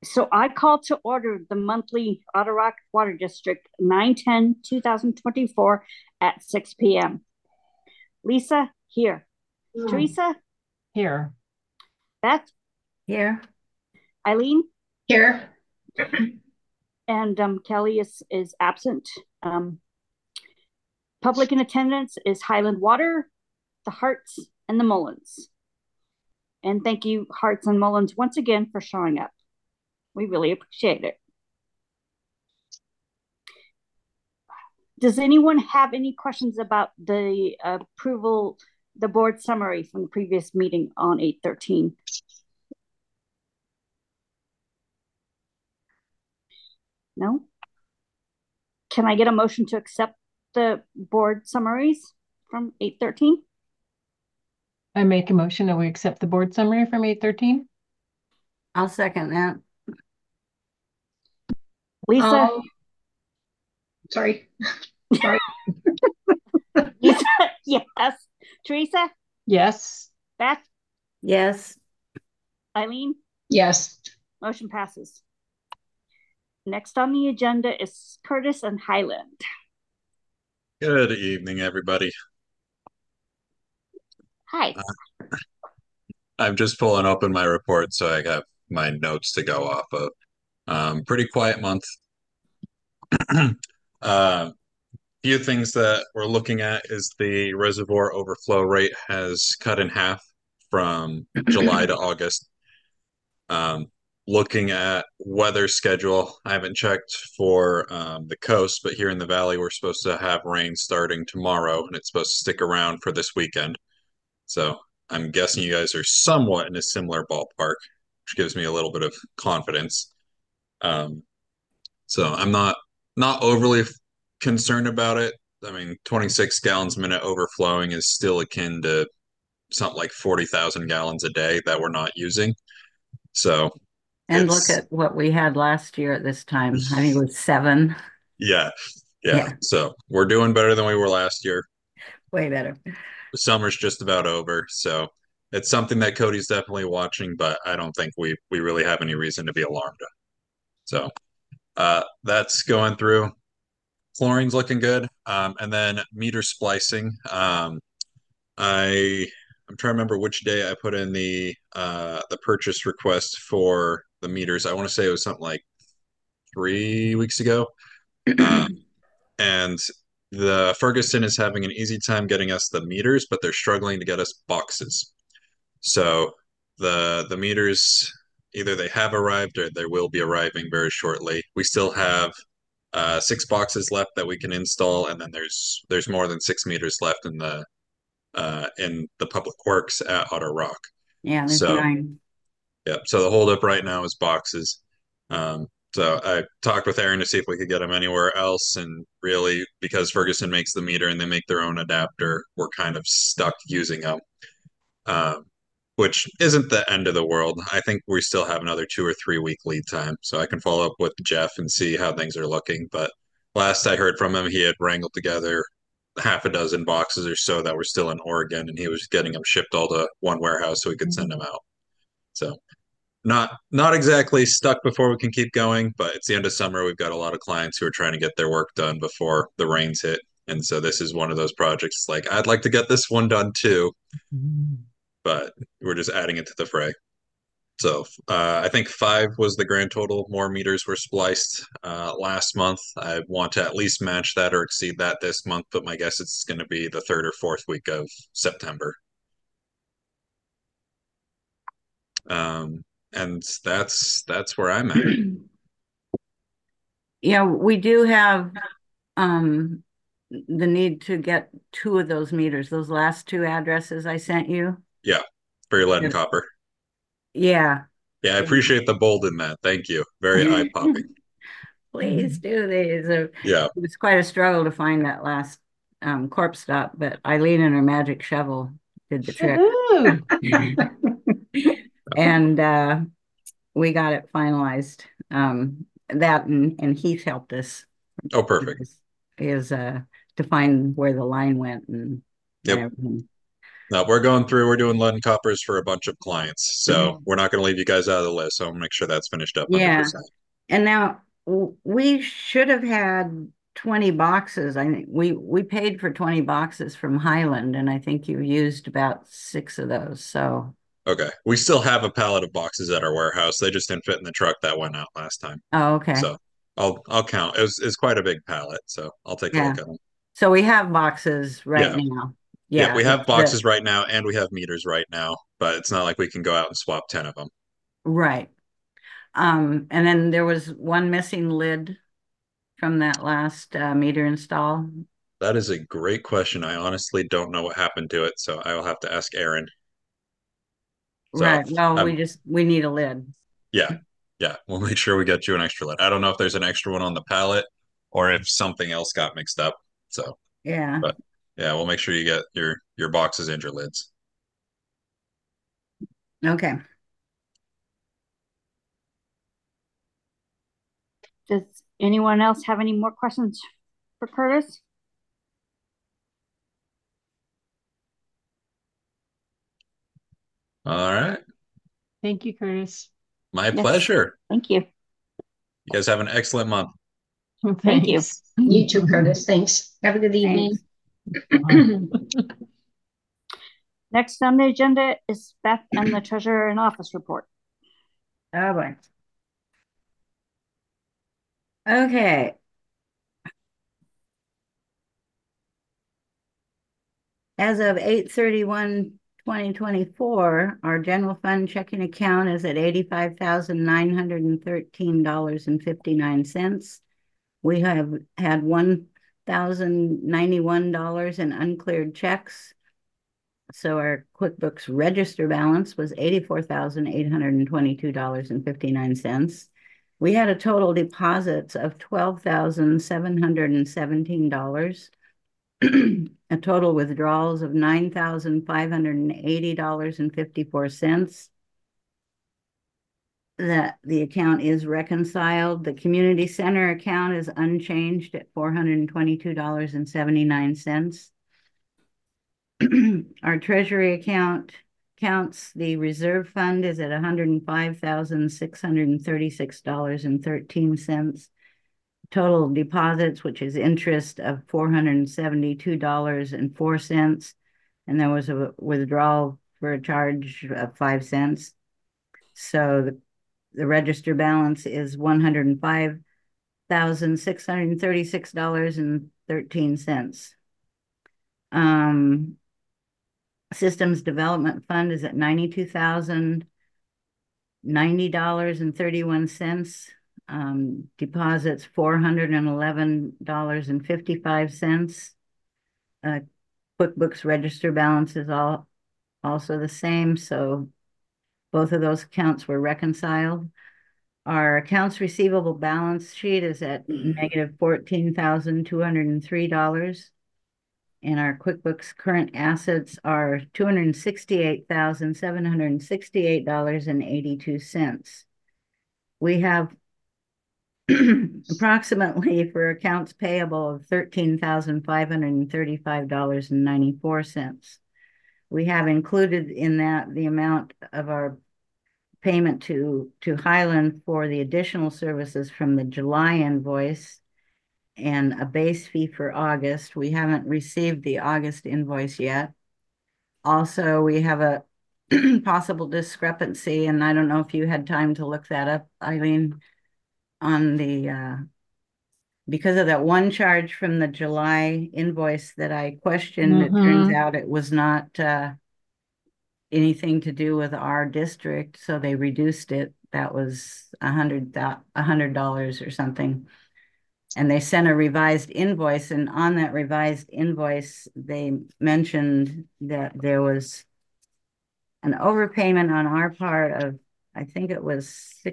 So I call to order the monthly Otter Rock Water District 9/10/2024 at 6 p.m. Lisa, here. Teresa, Here. Beth, Here. Eileen, Here. and Kelly is absent. Public in attendance is Highland Water, the Hearts, and the Mullins. And thank you, Hearts and Mullins, once again for showing up. We really appreciate it. Does anyone have any questions about the approval, the board summary from the previous meeting on 8/13? No? Can I get a motion to accept the board summaries from 8/13? I make a motion that we accept the board summary from 8/13. I'll second that. Lisa? Sorry. Lisa, yes. Teresa? Yes. Beth? Yes. Eileen? Yes. Motion passes. Next on the agenda is Curtis and Highland. Good evening, everybody. Hi. I'm just pulling open my report so I have my notes to go off of. Pretty quiet month. Few things that we're looking at is the reservoir overflow rate has cut in half from July to August. Looking at weather schedule, I haven't checked for the coast, but here in the valley, we're supposed to have rain starting tomorrow, and it's supposed to stick around for this weekend. So I'm guessing you guys are somewhat in a similar ballpark, which gives me a little bit of confidence. Um, so I'm not overly concerned about it. I mean, 26 gallons a minute overflowing is still akin to something like 40,000 gallons a day that we're not using. So And look it's at what we had last year at this time. I think it was 7. yeah, yeah. Yeah, So we're doing better than we were last year. way better. Summer's just about over, so it's something that Cody's definitely watching, but I don't think we really have any reason to be alarmed. So that's going through. Chlorine's looking good, and then meter splicing. I'm trying to remember which day I put in the purchase request for the meters. I want to say it was something like 3 weeks ago. And the Ferguson is having an easy time getting us the meters, but they're struggling to get us boxes. So the meters either they have arrived or they will be arriving very shortly. We still have 6 boxes left that we can install, and then there's more than 6 meters left in the public works at Otter Rock. Yeah, there's So 9. yeah, so the holdup right now is boxes. Um, so I talked with Aaron to see if we could get them anywhere else, and really, because Ferguson makes the meter and they make their own adapter, we're kind of stuck using them, um, which isn't the end of the world. I think we still have another 2 or 3 week lead time, so I can follow up with Jeff and see how things are looking. But last I heard from him, he had wrangled together half a dozen boxes or so that were still in Oregon, and he was getting them shipped all to one warehouse so he could send them out. So not exactly stuck before we can keep going, but it's the end of summer. We've got a lot of clients who are trying to get their work done before the rains hit. And so this is one of those projects like I'd like to get this one done too, but we're just adding it to the fray. So I think 5 was the grand total. More meters were spliced last month. I want to at least match that or exceed that this month, but my guess it's going to be the third or fourth week of September. Um, and that's where I'm at. Yeah, we do have um the need to get 2 of those meters, those last 2 addresses I sent you. Yeah, for your lead and Yep. copper. Yeah. Yeah, I appreciate the bold in that. Thank you. Very eye-popping. Please do these. It Yeah. was quite a struggle to find that last corpse stop, but Eileen and her magic shovel did the trick. Woohoo! And we got it finalized. That and Heath helped us. Oh, perfect. Is to find where the line went and Yep. everything. No, we're going through, we're doing lead and coppers for a bunch of clients. So we're not going to leave you guys out of the list. So I'll make sure that's finished up Yeah. 100%. And now we should have had 20 boxes. I think we paid for 20 boxes from Highland, and I think you used about 6 of those. So Okay. We still have a pallet of boxes at our warehouse. They just didn't fit in the truck that went out last time. oh, okay. So I'll count. It's quite a big pallet, so I'll take a Yeah. look at them. So we have boxes right Yeah. now. Yeah, Yeah. we have boxes right now and we have meters right now, but it's not like we can go out and swap 10 of them. Right. And then there was one missing lid from that last meter install. That is a great question. I honestly don't know what happened to it, so I will have to ask Aaron. So, Right. Well, we need a lid. yeah, we'll make sure we get you an extra lid. I don't know if there's an extra one on the pallet or if something else got mixed up. So, Yeah. but yeah, we'll make sure you get your boxes and your lids. Okay. Does anyone else have any more questions for Curtis? All right. Thank you, Curtis. My Yes. pleasure. Thank you. You guys have an excellent month. Thank you. Thanks. You too, Curtis. Thanks. Have a good evening. Next on the agenda is Beth and the treasurer and office report. Oh boy. Okay. As of 8/31/2024, our general fund checking account is at $85,913.59. We have had $1,091 in uncleared checks. So our QuickBooks register balance was $84,822.59. We had a total deposits of $12,717. A total withdrawals of $9,580.54. That the account is reconciled. The community center account is unchanged at $422.79. Our treasury account counts, the reserve fund is at $105,636.13. Total deposits, which is interest of $472.04. And there was a withdrawal for a charge of 5 cents. So the register balance is $105,636.13. Systems Development Fund is at $92,090.31. Deposits $411.55. QuickBooks register balance is also the same, so both of those accounts were reconciled. Our accounts receivable balance sheet is at negative $14,203. And our QuickBooks current assets are $268,768.82. We have approximately for accounts payable of $13,535.94. We have included in that the amount of our payment to Highland for the additional services from the July invoice and a base fee for August. We haven't received the August invoice yet. Also, we have a possible discrepancy, and I don't know if you had time to look that up, Eileen, on the because of that one charge from the July invoice that I questioned. It turns out it was not anything to do with our district, so they reduced it. That was $100 or something. And they sent a revised invoice, and on that revised invoice, they mentioned that there was an overpayment on our part of, I think it was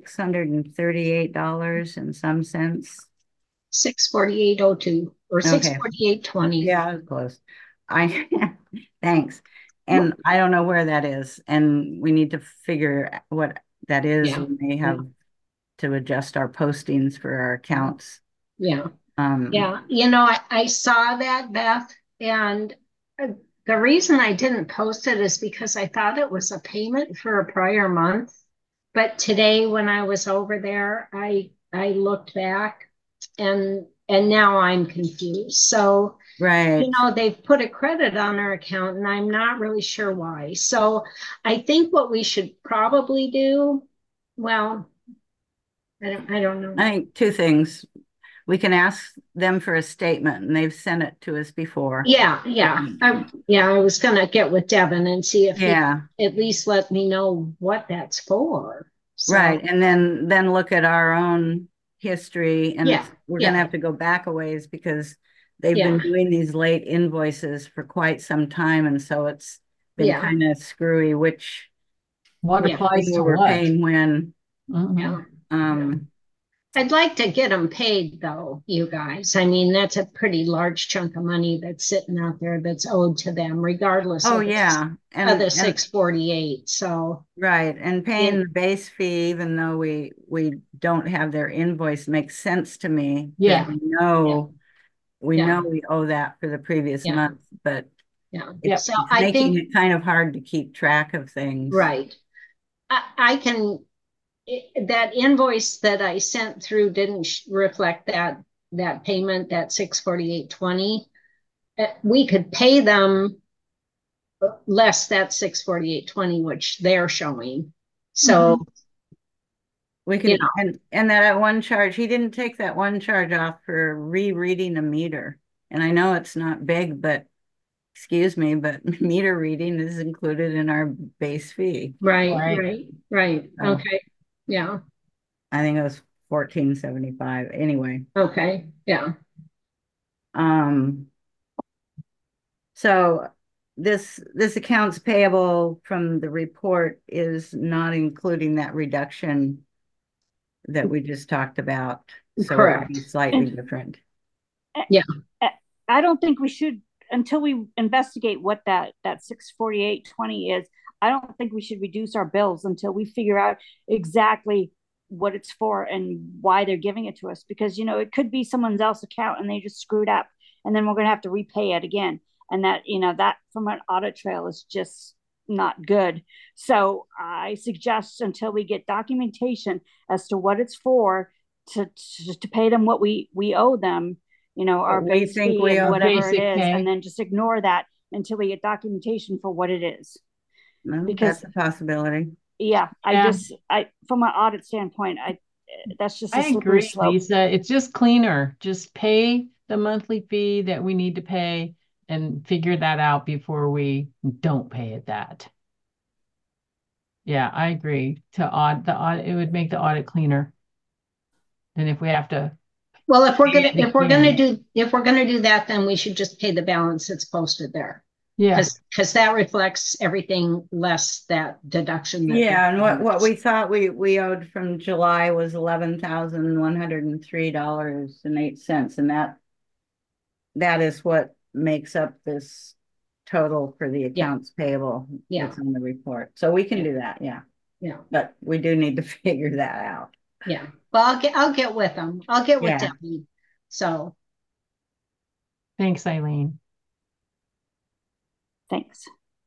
$638 and some cents. 648.02 or 648.20. Yeah, I was close. Thanks. And I don't know where that is, and we need to figure what that is. Yeah. We may have to adjust our postings for our accounts. Yeah. Yeah. You know, I saw that, Beth, and The reason I didn't post it is because I thought it was a payment for a prior month. But today when I was over there, I looked back and now I'm confused. So, Right. they've put a credit on our account and I'm not really sure why. So I think what we should probably do, well, I don't know. I think two things. We can ask them for a statement, and they've sent it to us before. Yeah. I was gonna get with Devin and see if he Yeah, at least let me know what that's for. So, right. And then look at our own history, and Yeah, we're yeah. gonna have to go back a ways because they've Yeah. been doing these late invoices for quite some time, and so it's been Yeah. kind of screwy which What Yeah. applies thing to we're what? paying when. Mhm. Yeah. Um, I'd like to get them paid though, you guys. I mean, that's a pretty large chunk of money that's sitting out there that's owed to them, regardless oh of yeah, of the and 648. So, right, and paying the base fee even though we don't have their invoice makes sense to me. Yeah. We know Yeah. we owe that for the previous Yeah. month, but yeah. Yep. So it's I making think, it kind of hard to keep track of things. right. I can, that invoice that I sent through didn't reflect that payment, that 648.20. We could pay them less that 648.20, which they're showing. So, We you can, and that one charge, he didn't take that one charge off for rereading a meter. And I know it's not big, but excuse me, but meter reading is included in our base fee. right. Oh. Okay. Yeah. I think it was $14.75 anyway. Okay. Yeah. So this accounts payable from the report is not including that reduction that we just talked about. So it would Correct. be slightly And- different. Yeah. I don't think we should, until we investigate what that 648.20 is. I don't think we should reduce our bills until we figure out exactly what it's for and why they're giving it to us, because it could be someone else's account and they just screwed up, and then we're going to have to repay it again, and that from an audit trail is just not good. So I suggest, until we get documentation as to what it's for, to pay them what we owe them, our we base think fee we and owe whatever it basic is, pay. and then just ignore that until we get documentation for what it is. No, Because that's a possibility. yeah, Yeah. from an audit standpoint, that's just a I slippery agree, slope. Lisa. It's just cleaner. Just pay the monthly fee that we need to pay and figure that out before we don't pay it that. Yeah, I agree. It would make the audit cleaner than if we have to. Well, if we're pay gonna do that, then we should just pay the balance that's posted there. Yeah, Because that reflects everything less that deduction. Yeah, and what we thought we owed from July was $11,103.08, and that is what makes up this total for the accounts payable that's on the report. So we can do that, yeah. Yeah. But we do need to figure that out. Yeah. Well, I'll get with them. I'll get with Yeah. Debbie. So, thanks, Eileen. Thanks.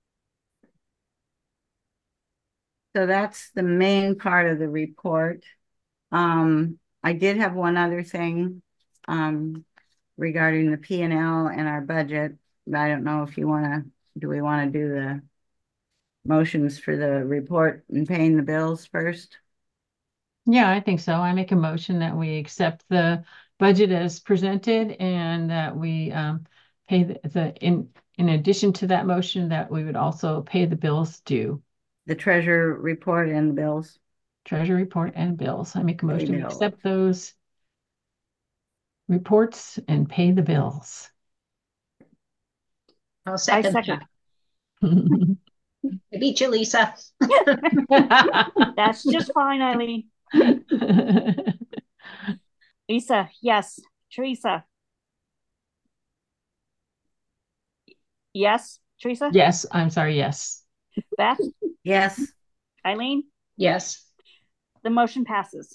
So that's the main part of the report. I did have one other thing regarding the P&L and our budget. I don't know if do we want to do the motions for the report and paying the bills first? Yeah, I think so. I make a motion that we accept the budget as presented, and that we pay in addition to that motion, that we would also pay the bills due. The treasurer report and bills. Treasury report and bills. I make a motion to bills. accept those reports and pay the bills. I'll I second second. that. I beat you, Lisa. That's just fine, Eileen. Lisa, yes. Teresa. Yes. Teresa? Yes, I'm sorry, yes. Beth? Yes. Eileen? Yes. The motion passes.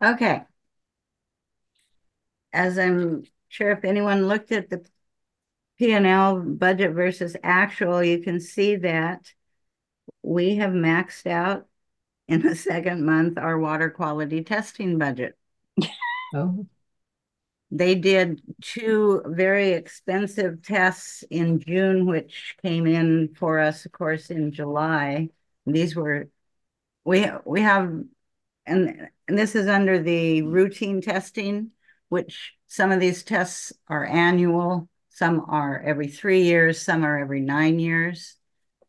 Okay. As I'm sure if anyone looked at the P&L budget versus actual, you can see that we have maxed out in the second month our water quality testing budget. Oh, They did 2 very expensive tests in June, which came in for us, of course, in July. These were, we have, and this is under the routine testing, which some of these tests are annual, some are every 3 years, some are every 9 years.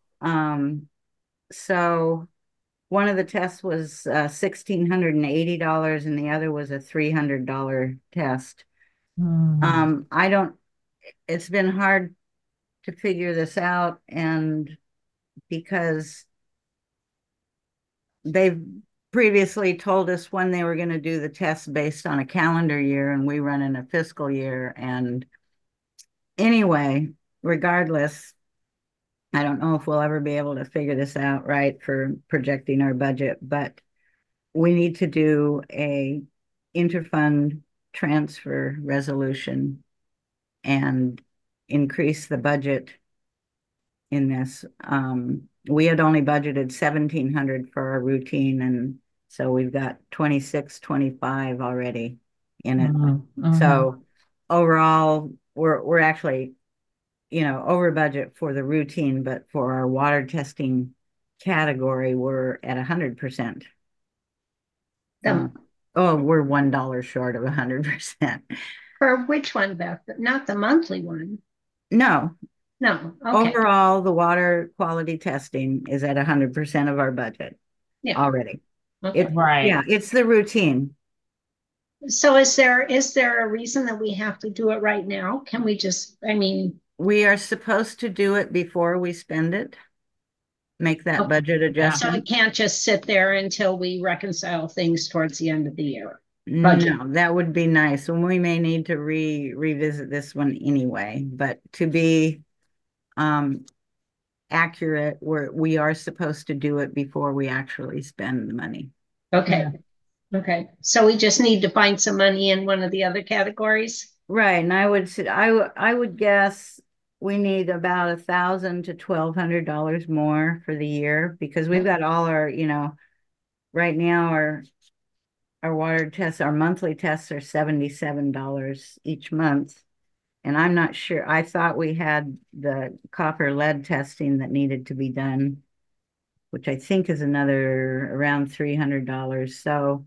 So one of the tests was $1,680 and the other was a $300 test. I don't, it's been hard to figure this out, and because they've previously told us when they were going to do the test based on a calendar year, and we run in a fiscal year. And anyway, regardless, I don't know if we'll ever be able to figure this out right for projecting our budget, but we need to do a interfund transfer resolution and increase the budget in this. We had only budgeted 1,700 for our routine, and so we've got 2625 already in it. So overall, we're actually, over budget for the routine, but for our water testing category, we're at 100%. We're $1 short of 100%. For which one, Beth? Not the monthly one. No. Okay. Overall, the water quality testing is at 100% of our budget already. Okay. Right. It's the routine. So is there a reason that we have to do it right now? Can we just, we are supposed to do it before we spend it, make that budget adjustment. So it can't just sit there until we reconcile things towards the end of the year. No, that would be nice. And we may need to revisit this one anyway, but to be accurate, we are supposed to do it before we actually spend the money. Okay. Yeah. Okay. So we just need to find some money in one of the other categories. Right. And I would guess we need about $1,000 to $1,200 more for the year, because we've got all our, right now our water tests, our monthly tests are $77 each month. And I'm not sure. I thought we had the copper lead testing that needed to be done, which I think is another around $300. So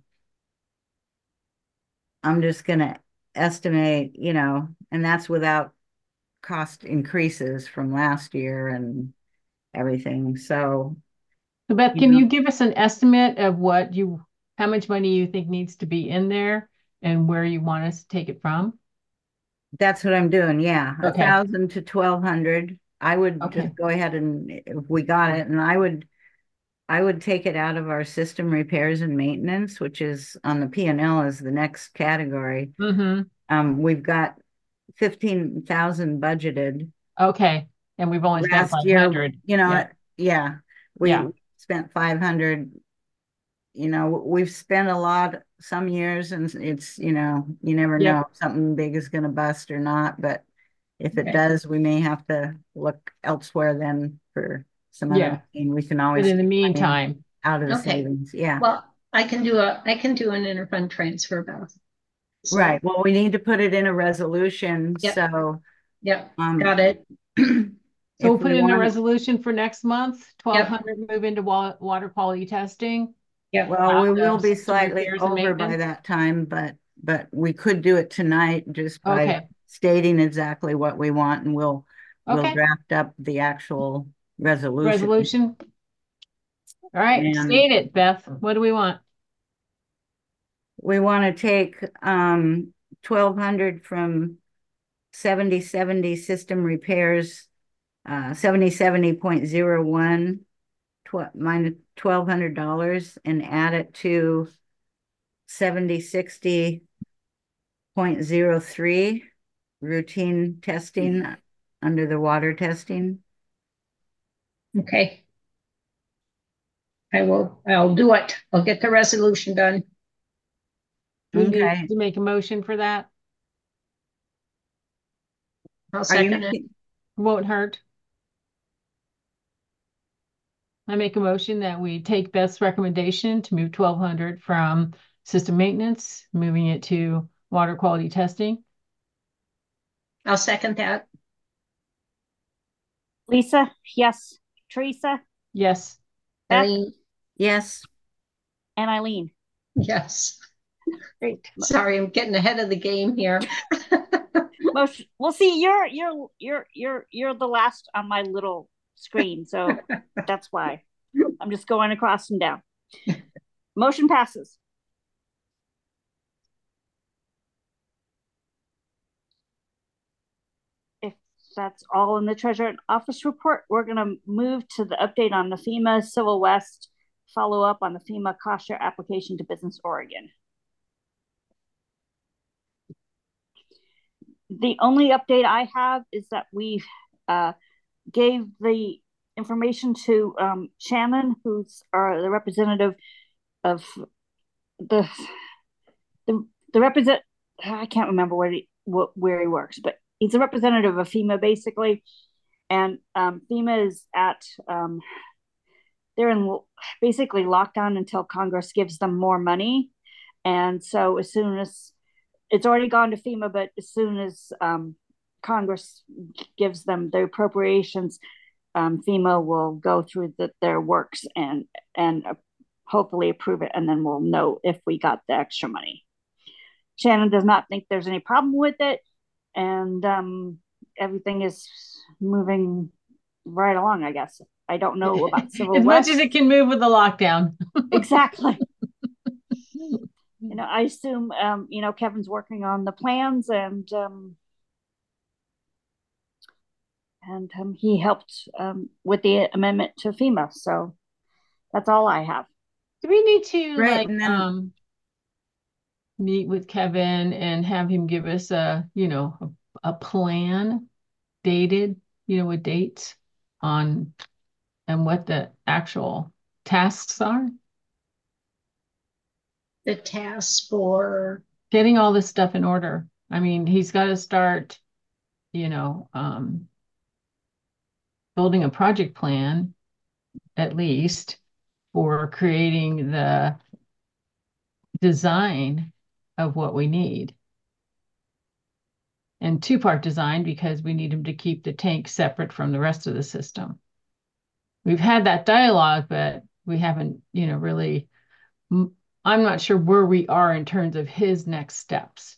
I'm just going to estimate, and that's without cost increases from last year and everything. So Beth, can you give us an estimate of how much money you think needs to be in there and where you want us to take it from? That's what I'm doing. Yeah. Okay. 1,000 to 1,200. I would just go ahead, and if we got it, and I would take it out of our system repairs and maintenance, which is on the P&L as the next category. We've got 15,000 budgeted. Okay. And we've only spent 500. We spent 500. We've spent a lot some years, and it's, you never know if something big is going to bust or not. But if it does, we may have to look elsewhere then for some other thing. We can always, but in the meantime, out of the savings. Yeah. Well, I can do an interfund transfer, Beth. So, right. Well, we need to put it in a resolution. So, got it. So we'll put in a resolution for next month, 1,200 move into water quality testing. Yeah. Well, we will be slightly over by that time, but we could do it tonight just by stating exactly what we want, and we'll draft up the actual resolution. All right, state it, Beth. What do we want? We want to take 1,200 from 7070 system repairs, 7070.01, minus $1,200, and add it to 7060.03 routine testing under the water testing. Okay. I'll do it. I'll get the resolution done. Do we need to make a motion for that? I'll Are you second it. making, Won't hurt. I make a motion that we take Beth's recommendation to move 1,200 from system maintenance, moving it to water quality testing. I'll second that. Lisa, yes. Teresa, Yes. Beth, Eileen, yes, and Eileen. yes. Great. Sorry, I'm getting ahead of the game here. Motion. Well, see, you're the last on my little screen, so that's why I'm just going across and down. Motion passes. If that's all in the treasurer office report, we're going to move to the update on the FEMA Civil West follow up on the FEMA cost share application to Business Oregon. The only update I have is that we gave the information to Shannon, who's the representative of the represent. I can't remember where he works, but he's a representative of FEMA basically, and FEMA is at they're in basically lockdown until Congress gives them more money, and so as soon as it's already gone to FEMA, but as soon as Congress gives them the appropriations, FEMA will go through their works and hopefully approve it, and then we'll know if we got the extra money. Shannon does not think there's any problem with it, and everything is moving right along, I guess. I don't know about Civil as West. much as it can move with the lockdown. Exactly. I assume Kevin's working on the plans, and he helped with the amendment to FEMA. So that's all I have. Do we need to right, and then meet with Kevin and have him give us a plan dated, with dates on and what the actual tasks are? The task for Getting all this stuff in order. I mean, he's got to start, building a project plan, at least, for creating the design of what we need. And two-part design because we need him to keep the tank separate from the rest of the system. We've had that dialogue, but we haven't, really, I'm not sure where we are in terms of his next steps.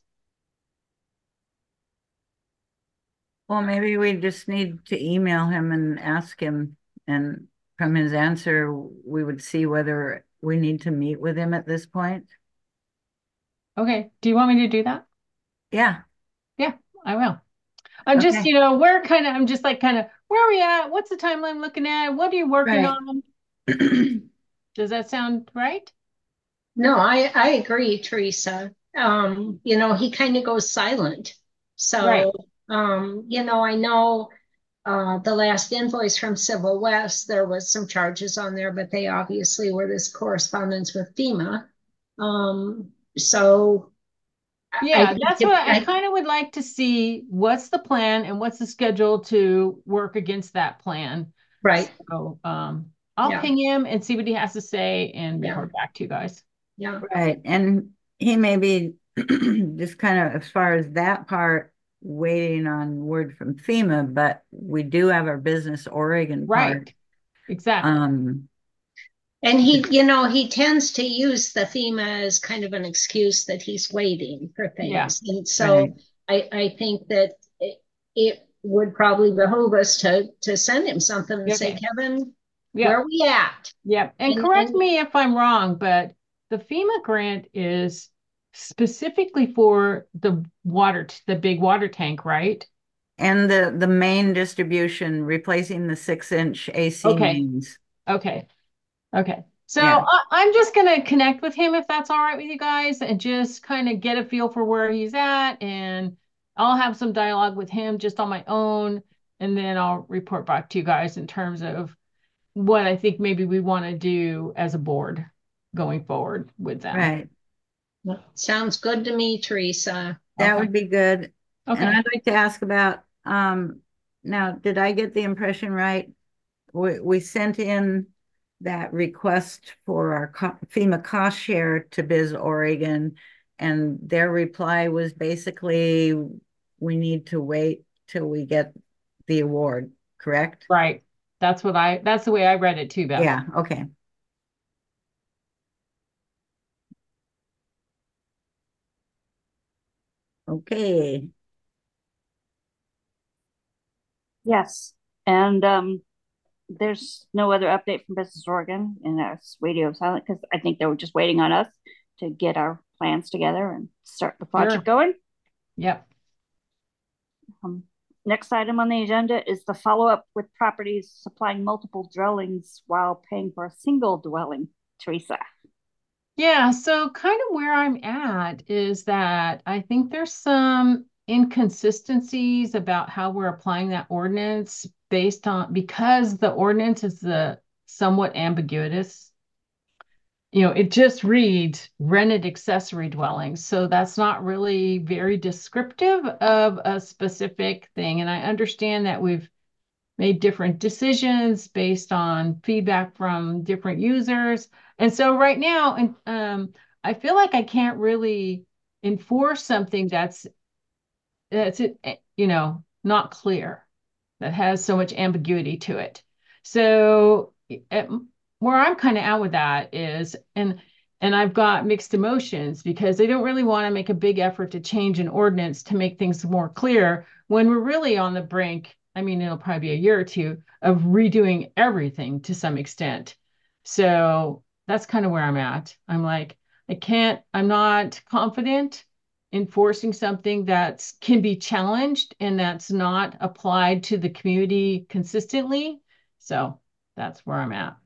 well, maybe we just need to email him and ask him, and from his answer, we would see whether we need to meet with him at this point. Okay. Do you want me to do that? Yeah. Yeah, I will. I'm just, Okay. I'm just like, where are we at? What's the timeline looking at? What are you working Right. on? Does that sound right? No, I agree, Teresa. He kind of goes silent. Right. So, I know the last invoice from Civil West, there was some charges on there, but they obviously were this correspondence with FEMA. So Yeah, that's what I kind of would like to see. What's the plan and what's the schedule to work against that plan? right. So, I'll ping him and see what he has to say and Yeah. report back to you guys. Yeah. Right. And he may be just kind of, as far as that part, waiting on word from FEMA, but we do have our Business Oregon part. Right. Exactly. And he tends to use the FEMA as kind of an excuse that he's waiting for things. Yeah. And so Right. I think that it would probably behoove us to send him something and say, Okay. Kevin, Yeah. where are we at? Yeah. And correct me if I'm wrong, but the FEMA grant is specifically for the big water tank, right? And the main distribution, replacing the 6-inch AC Okay. mains. Okay. Okay. So Yeah. I'm just going to connect with him if that's all right with you guys and just kind of get a feel for where he's at. And I'll have some dialogue with him just on my own. And then I'll report back to you guys in terms of what I think maybe we want to do as a board going forward with them. Right. Sounds good to me, Teresa. That Okay. would be good. Okay. And I'd like to ask about Now, did I get the impression right? We sent in that request for our FEMA cost share to Biz Oregon, and their reply was basically, we need to wait till we get the award, correct? Right. That's the way I read it too, Beth. Yeah, okay. Okay. Yes. And there's no other update from Business Oregon, and that's radio silent because I think they were just waiting on us to get our plans together and start the project going. Yep. Next item on the agenda is the follow-up with properties supplying multiple dwellings while paying for a single dwelling. Teresa. Yeah, so kind of where I'm at is that I think there's some inconsistencies about how we're applying that ordinance because the ordinance is somewhat ambiguous. It just reads rented accessory dwellings. So that's not really very descriptive of a specific thing. And I understand that we've made different decisions based on feedback from different users. And so right now, I feel like I can't really enforce something that's not clear, that has so much ambiguity to it. So where I'm kind of out with that is, and I've got mixed emotions because they don't really want to make a big effort to change an ordinance to make things more clear when we're really on the brink. I mean, it'll probably be a year or two of redoing everything to some extent. So that's kind of where I'm at. I'm like, I'm not confident enforcing something that can be challenged and that's not applied to the community consistently. So that's where I'm at.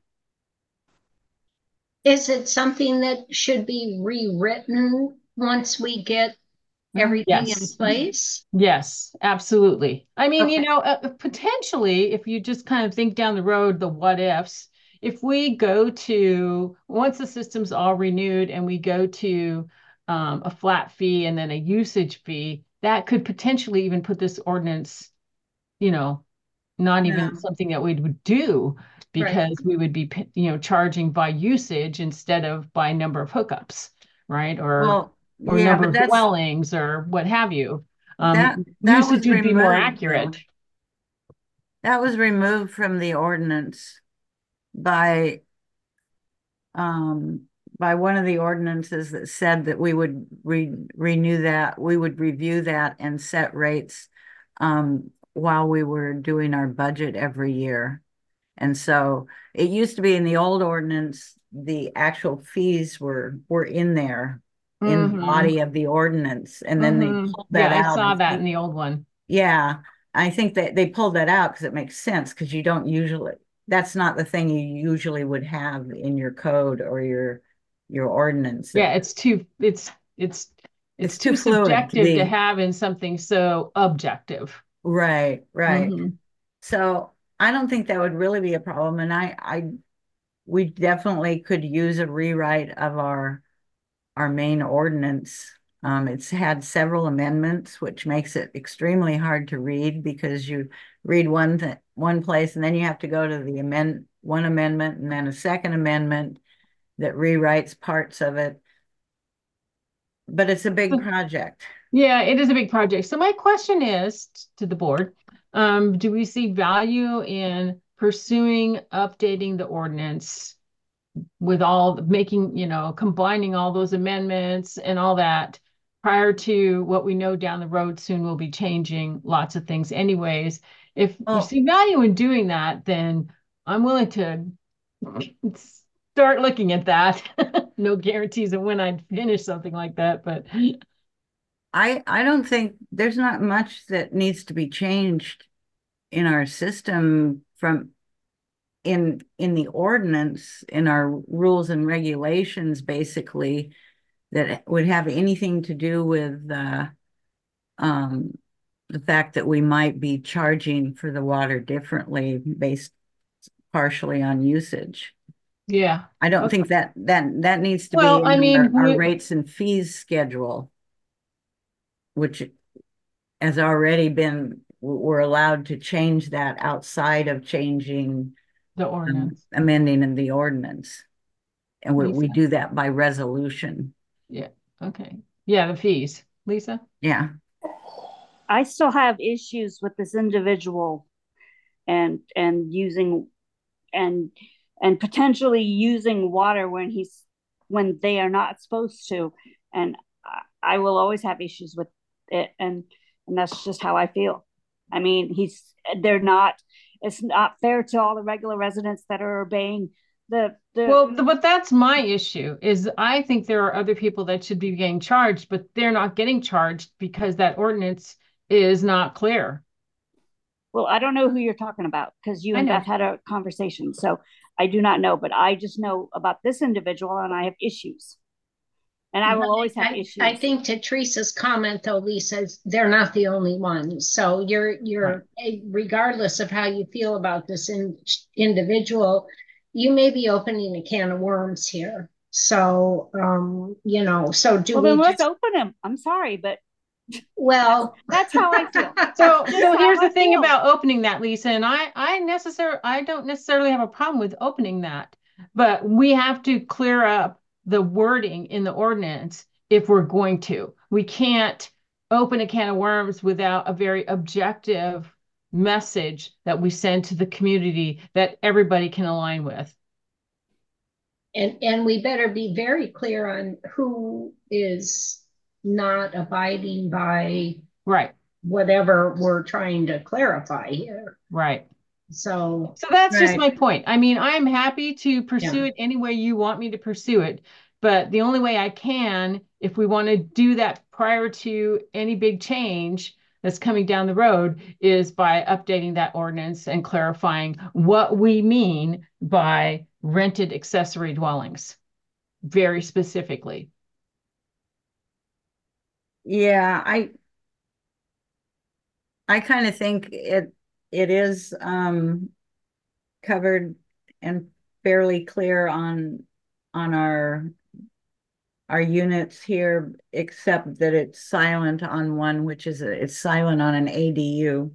Is it something that should be rewritten once we get everything in place? Yes, absolutely. I mean, Okay. potentially, if you just kind of think down the road, the what ifs, if we once the system's all renewed and we go to a flat fee and then a usage fee, that could potentially even put this ordinance, not even something that we would do because we would be, charging by usage instead of by number of hookups, right? Or Yeah, number but of dwellings or what have you. that Usage was would be more removed, though. accurate. That was removed from the ordinance by one of the ordinances that said that we would renew that, we would review that and set rates while we were doing our budget every year. And so it used to be in the old ordinance, the actual fees were in there in the body of the ordinance. And then they pulled that out. I saw that in the old one. Yeah. I think that they pulled that out because it makes sense because you don't usually, that's not the thing you usually would have in your code or your ordinance. Yeah, it's too too fluid subjective to have in something so objective. Right. So I don't think that would really be a problem. And we definitely could use a rewrite of our main ordinance. It's had several amendments, which makes it extremely hard to read because you read one place and then you have to go to the one amendment and then a second amendment that rewrites parts of it. But it's a big project. Yeah, it is a big project. So my question is to the board, do we see value in pursuing updating the ordinance with combining all those amendments and all that prior to what we know down the road soon will be changing lots of things anyways? If you see value in doing that, then I'm willing to start looking at that. No guarantees of when I'd finish something like that, but I don't think there's not much that needs to be changed in our system from in the ordinance, in our rules and regulations, basically, that would have anything to do with the fact that we might be charging for the water differently based partially on usage. Yeah. I don't think that needs to be in our rates and fees schedule, which has already been we're allowed to change that outside of changing, The ordinance. amending in the ordinance. And we Lisa? do that by resolution. Yeah, okay. Yeah, the fees. Lisa? Yeah. I still have issues with this individual and using and potentially using water when they are not supposed to, and I will always have issues with it, and that's just how I feel. I mean, they're not. It's not fair to all the regular residents that are obeying the. Well, but that's my issue is I think there are other people that should be getting charged, but they're not getting charged because that ordinance is not clear. Well, I don't know who you're talking about because you I and know. Beth had a conversation, so I do not know. But I just know about this individual, and I have issues, and I will always have issues. I think to Teresa's comment, though, Lisa, they're not the only ones. So you're right. Regardless of how you feel about this individual, you may be opening a can of worms here. So you know, so do well, we then let's just open them. I'm sorry, but well, that's how I feel. So here's the thing feel. about opening that, Lisa, and I don't necessarily have a problem with opening that, but we have to clear up the wording in the ordinance if we're going to. We can't open a can of worms without a very objective message that we send to the community that everybody can align with. And we better be very clear on who is not abiding by Right. whatever we're trying to clarify here. Right. So that's just my point. I mean, I'm happy to pursue Yeah. it any way you want me to pursue it, but the only way I can, if we want to do that prior to any big change that's coming down the road, is by updating that ordinance and clarifying what we mean by rented accessory dwellings very specifically. Yeah, I kind of think it is covered and fairly clear on our units here, except that it's silent on one, which is it's silent on an ADU.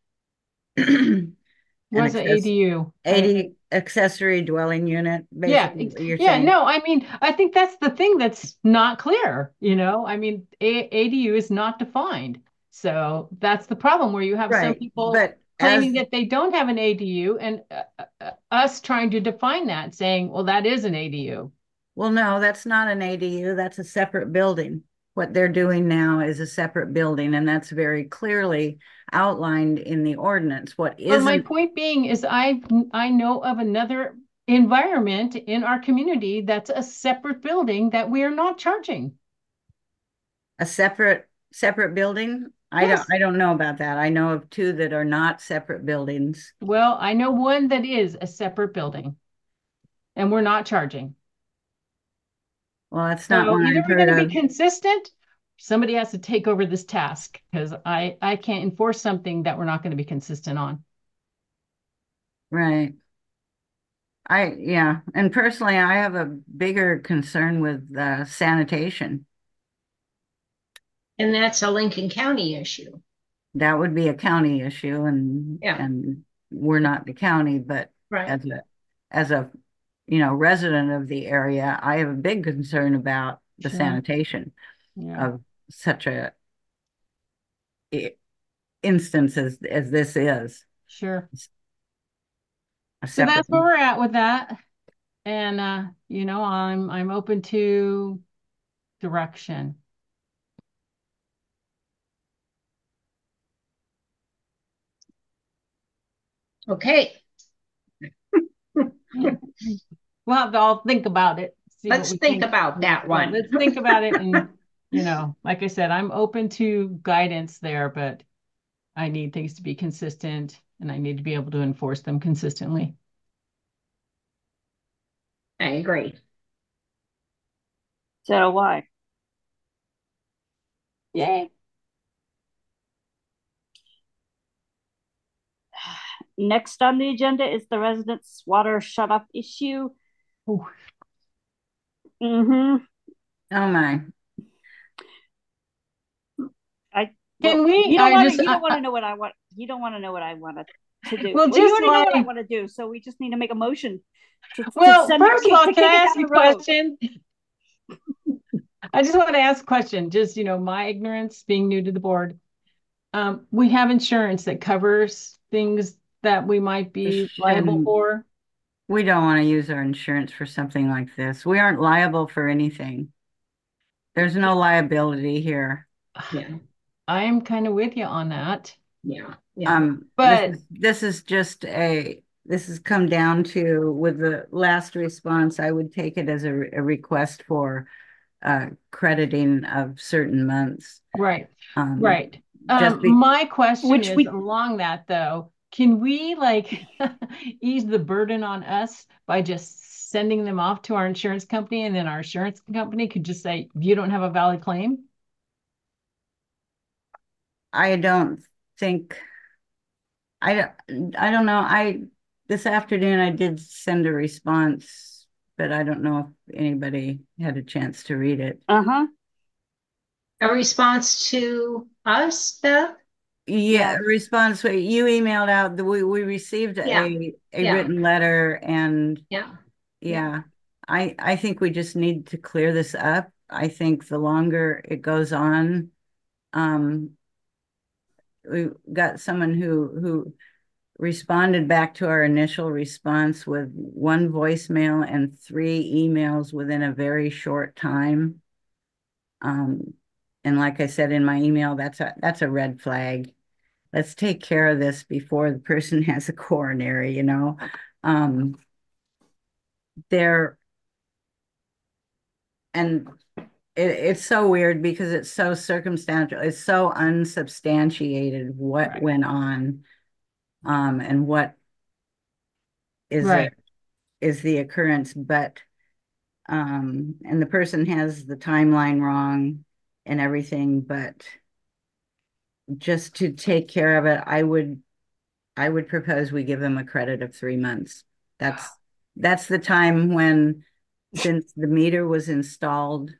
What's an ADU? Accessory dwelling unit, basically. Yeah, You're saying. No, I mean, I think that's the thing that's not clear, you know? I mean, ADU is not defined. So that's the problem where you have some people claiming that they don't have an ADU and us trying to define that, saying, well, that is an ADU. Well, no, that's not an ADU. That's a separate building. What they're doing now is a separate building, and that's very clearly outlined in the ordinance. What isn't? But my point being is I know of another environment in our community that's a separate building that we are not charging. A separate building? Yes. I don't know about that. I know of two that are not separate buildings. Well, I know one that is a separate building, and we're not charging. Well, that's not so one either I've we're heard going to of. be consistent, somebody has to take over this task because I can't enforce something that we're not going to be consistent on. Right. Yeah. And personally, I have a bigger concern with sanitation. And that's a Lincoln County issue. That would be a county issue, and we're not the county, but right. as a resident of the area, I have a big concern about the sanitation of such a instance as this is. Sure. So that's where we're at with that. And I'm open to direction. Okay. Well, I'll think about it. Let's think about that one. Let's think about it. And, like I said, I'm open to guidance there, but I need things to be consistent and I need to be able to enforce them consistently. I agree. So why? Yay. Next on the agenda is the residents' water shut-off issue. Ooh. Mm-hmm. Oh my. You don't want to know what I want. you don't want to know what I want to do. Well, you just already know what I my, want to do, so we just need to make a motion to well, send first of all, to can kick I it ask down a the road. question? I just want to ask a question, just, my ignorance being new to the board. We have insurance that covers things that we might be liable Shouldn't- for. We don't want to use our insurance for something like this. We aren't liable for anything. There's no liability here. Yeah, I'm kind of with you on that. yeah, yeah. But This is just this has come down to, with the last response, I would take it as a request for crediting of certain months. right, Um, right. just My question Which is we- along that though, can we like ease the burden on us by just sending them off to our insurance company, and then our insurance company could just say, you don't have a valid claim? I don't think I don't know. This afternoon I did send a response, but I don't know if anybody had a chance to read it. Uh-huh. A response to us, Beth? Yeah, Yeah. a response. You emailed out we received Yeah. a Yeah. written letter, and Yeah. yeah, I think we just need to clear this up. I think the longer it goes on, we got someone who responded back to our initial response with one voicemail and 3 emails within a very short time. And like I said in my email, that's a red flag. Let's take care of this before the person has a coronary, There, and it's so weird because it's so circumstantial. It's so unsubstantiated what Right. went on, and what is Right. is the occurrence, but and the person has the timeline wrong and everything, but just to take care of it, I would propose we give them a credit of 3 months. That's the time when, since the meter was installed,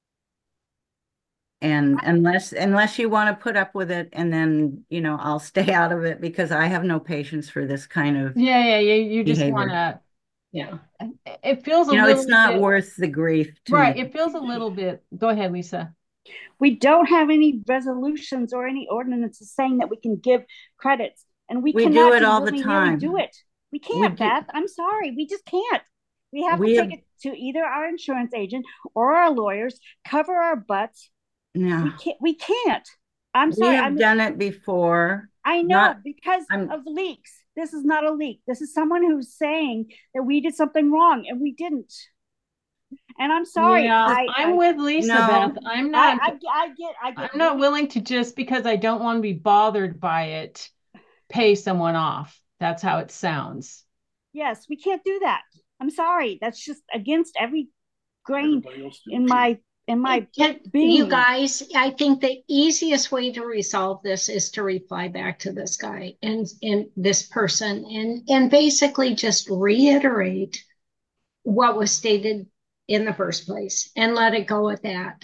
and unless you want to put up with it, and then, I'll stay out of it because I have no patience for this kind of Yeah. You just behavior. want to, Yeah. it feels a It's little not bit, worth the grief to right. me. It feels a little bit, go ahead, Lisa. We don't have any resolutions or any ordinances saying that we can give credits, and we We cannot do it just all the willy-nilly do time. it. We can't, Beth. I'm sorry. We just can't. We have to take it to either our insurance agent or our lawyers, cover our butts. No, We can't. I'm we sorry. have done it before. I know, Not, because I'm, of leaks. This is not a leak. This is someone who's saying that we did something wrong and we didn't. And I'm sorry. Yeah, I'm with Lisa, No. Beth. I'm not, I get I'm not willing to, just because I don't want to be bothered by it, pay someone off. That's how it sounds. Yes, we can't do that. I'm sorry. That's just against every grain in my being. You guys, I think the easiest way to resolve this is to reply back to this guy and this person and basically just reiterate what was stated in the first place and let it go at that.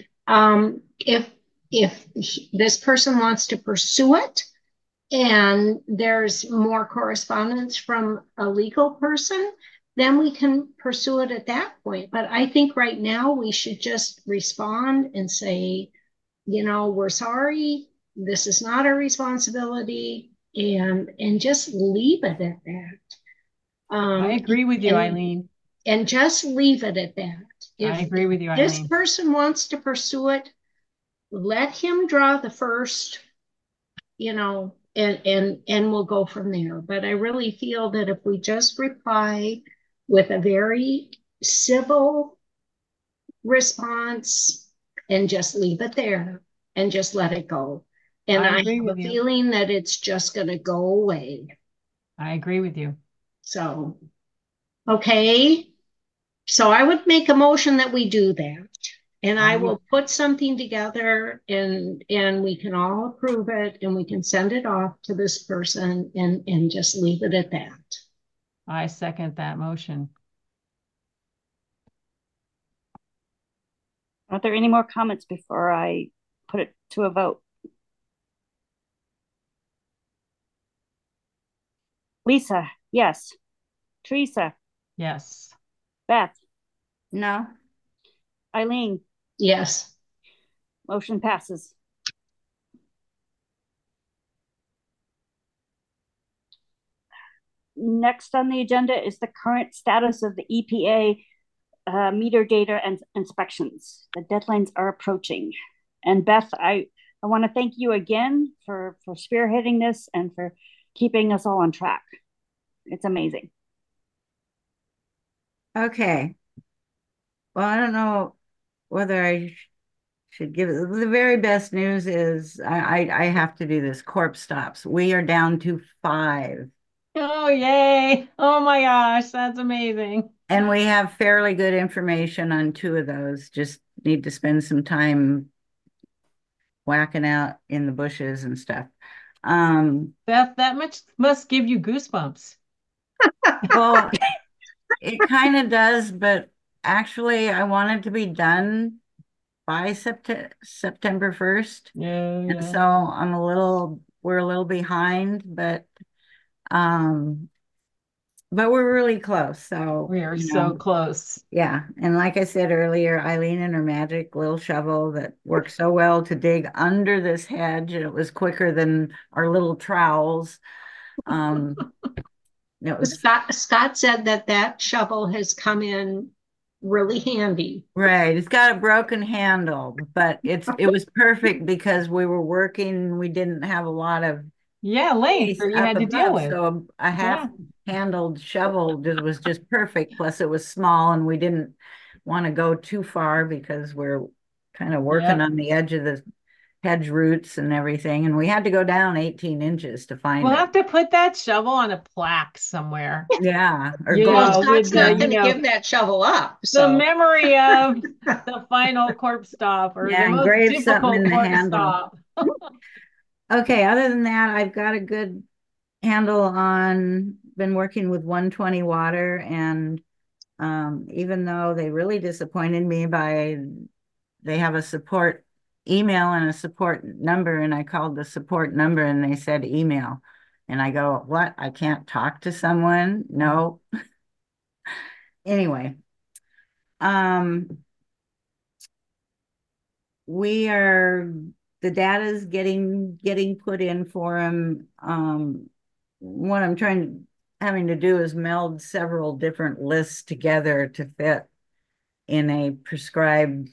If this person wants to pursue it and there's more correspondence from a legal person, then we can pursue it at that point. But I think right now we should just respond and say, we're sorry, this is not our responsibility, and just leave it at that. I agree with you, Eileen. And just leave it at that. I agree with you, Eileen. This Eileen. person wants to pursue it, let him draw the first, and we'll go from there. But I really feel that if we just reply with a very civil response and just leave it there and just let it go. And I agree have with a you. feeling that it's just going to go away. I agree with you. So, okay. So I would make a motion that we do that. And I will put something together and we can all approve it and we can send it off to this person and just leave it at that. I second that motion. Are there any more comments before I put it to a vote? Lisa, yes. Teresa, Yes. Beth, No, Eileen, Yes. motion passes. Next on the agenda is the current status of the EPA meter data and inspections. The deadlines are approaching. And Beth, I want to thank you again for spearheading this and for keeping us all on track. It's amazing. okay. Well, I don't know whether I should give it. The very best news is I have to do this corp stops. We are down to 5. Oh, yay. Oh my gosh, that's amazing. And we have fairly good information on 2 of those. Just need to spend some time whacking out in the bushes and stuff. Beth, that much must give you goosebumps. Well, it kind of does, but actually I wanted to be done by September 1st. Yeah, And so we're a little behind, but we're really close. So, we are so close. yeah. And like I said earlier, Eileen and her magic little shovel that worked so well to dig under this hedge, and it was quicker than our little trowels. It was Scott said that shovel has come in really handy. right. It's got a broken handle, but it was perfect because we were working. We didn't have a lot of Yeah, length space you up had to deal above, with. so a half-handled shovel was just perfect. Plus, it was small, and we didn't want to go too far because we're kind of working on the edge of the hedge roots and everything, and we had to go down 18 inches to find We'll it. have to put that shovel on a plaque somewhere. Yeah, or You go know, Scott's with not the, going to give that shovel up. the So memory of the final corpse stop, or the most engrave something in difficult the corpse handle. stop. Okay, other than that, I've got a good handle on, been working with 120 water, and even though they really disappointed me they have a support email and a support number, and I called the support number and they said email. And I go, what? I can't talk to someone? No. Anyway, the data is getting put in for them. What I'm having to do is meld several different lists together to fit in a prescribed,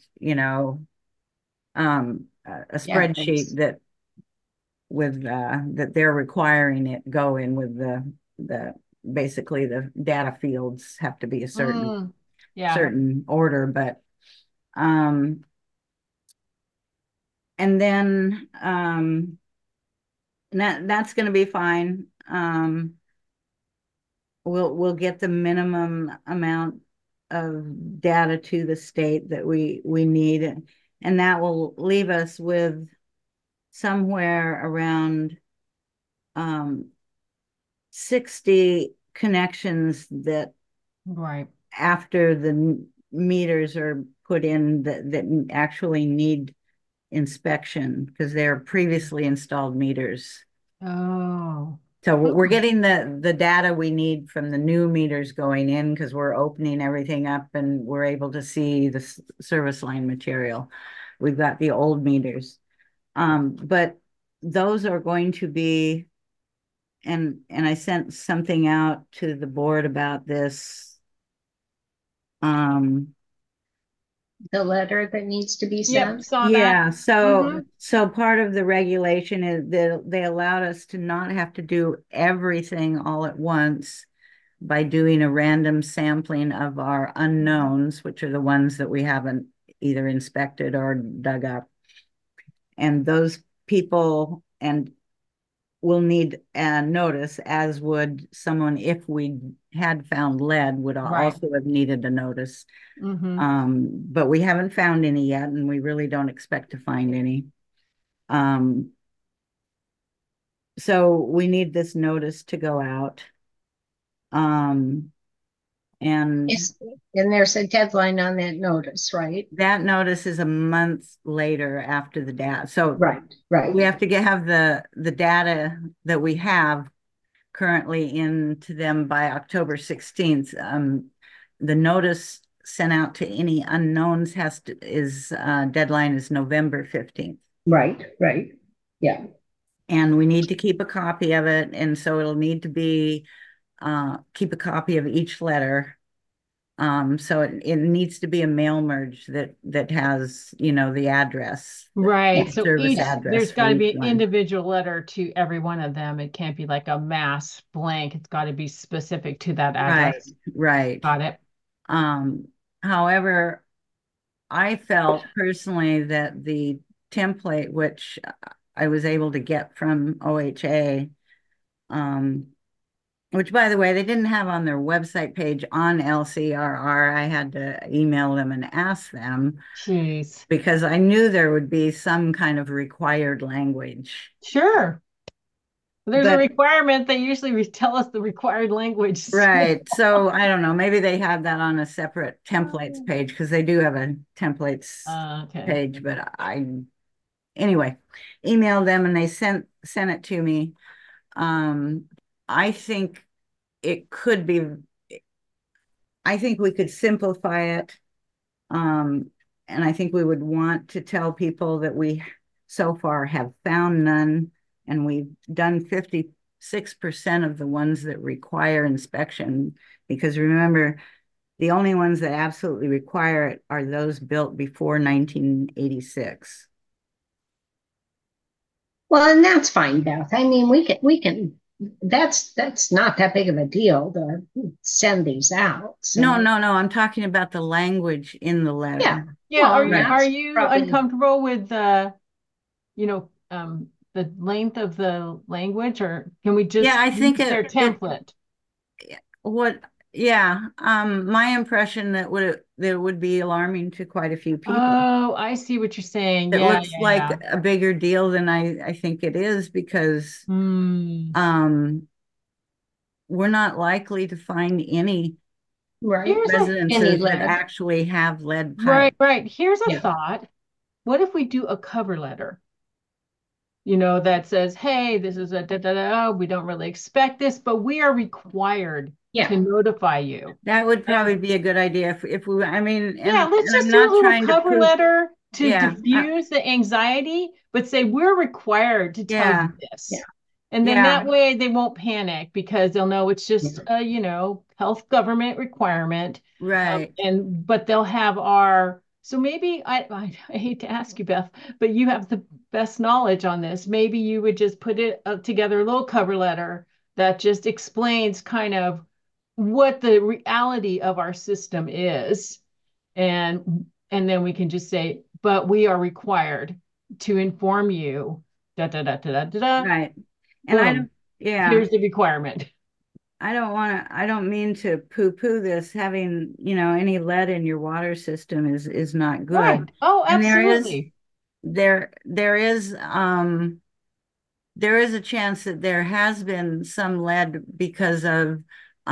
a spreadsheet that they're requiring it go in with the basically the data fields have to be a certain order, but and then that's going to be fine. We'll get the minimum amount of data to the state that we need, and that will leave us with somewhere around 60 connections that after the meters are put in that actually need inspection because they're previously installed meters. Oh. So we're getting the data we need from the new meters going in because we're opening everything up and we're able to see the service line material. We've got the old meters. But those are going to be, and I sent something out to the board about this. The letter that needs to be sent. Yeah, so part of the regulation is that they allowed us to not have to do everything all at once by doing a random sampling of our unknowns, which are the ones that we haven't either inspected or dug up. And those people will need a notice, as would someone if we had found lead would also have needed a notice. But we haven't found any yet, and we really don't expect to find any. So we need this notice to go out. And there's a deadline on that notice, right? That notice is a month later after the data. So right. We have to have the data that we have currently in to them by October 16th. The notice sent out to any unknowns deadline is November 15th. Right, right. Yeah. And we need to keep a copy of it. And so it'll need to be, keep a copy of each letter. So it needs to be a mail merge that has, the address. Right. So Service each, address there's for got to each be an one. individual letter to every one of them. It can't be like a mass blank. It's got to be specific to that address. Right. Got it. However, I felt personally that the template, which I was able to get from OHA, which, by the way, they didn't have on their website page on LCRR. I had to email them and ask them Jeez. because I knew there would be some kind of required language. Sure. There's a But requirement. They usually tell us the required language. right. So I don't know. Maybe they have that on a separate templates page because they do have a templates Okay. page. But anyway, emailed them and they sent it to me. I think it could be. I think we could simplify it. And I think we would want to tell people that we so far have found none, and we've done 56% of the ones that require inspection, because remember, the only ones that absolutely require it are those built before 1986. Well, and that's fine, Beth. I mean, we can, that's not that big of a deal to send these out. So. No. I'm talking about the language in the letter. Yeah. Yeah. Well, Are you probably uncomfortable with the length of the language, or can we just I think use their template? My impression that would be alarming to quite a few people. Oh, I see what you're saying. It Yeah, looks like a bigger deal than I think it is, because we're not likely to find any residences that actually have lead pipe. Right. Here's a thought. What if we do a cover letter? That says, hey, this is a da-da-da, we don't really expect this, but we are required to notify you. That would probably be a good idea if we, let's just do a little cover letter to diffuse the anxiety, but say we're required to tell you this. Yeah. And then that way they won't panic, because they'll know it's just a, health government requirement. Right. But they'll have so maybe I hate to ask you, Beth, but you have the best knowledge on this. Maybe you would just put it together, a little cover letter that just explains kind of what the reality of our system is. And then we can just say, but we are required to inform you, da, da, da, da, da, da. Right. And here's the requirement. I don't mean to poo-poo this. Having, any lead in your water system is not good. Right. Oh, absolutely. And there is a chance that there has been some lead because of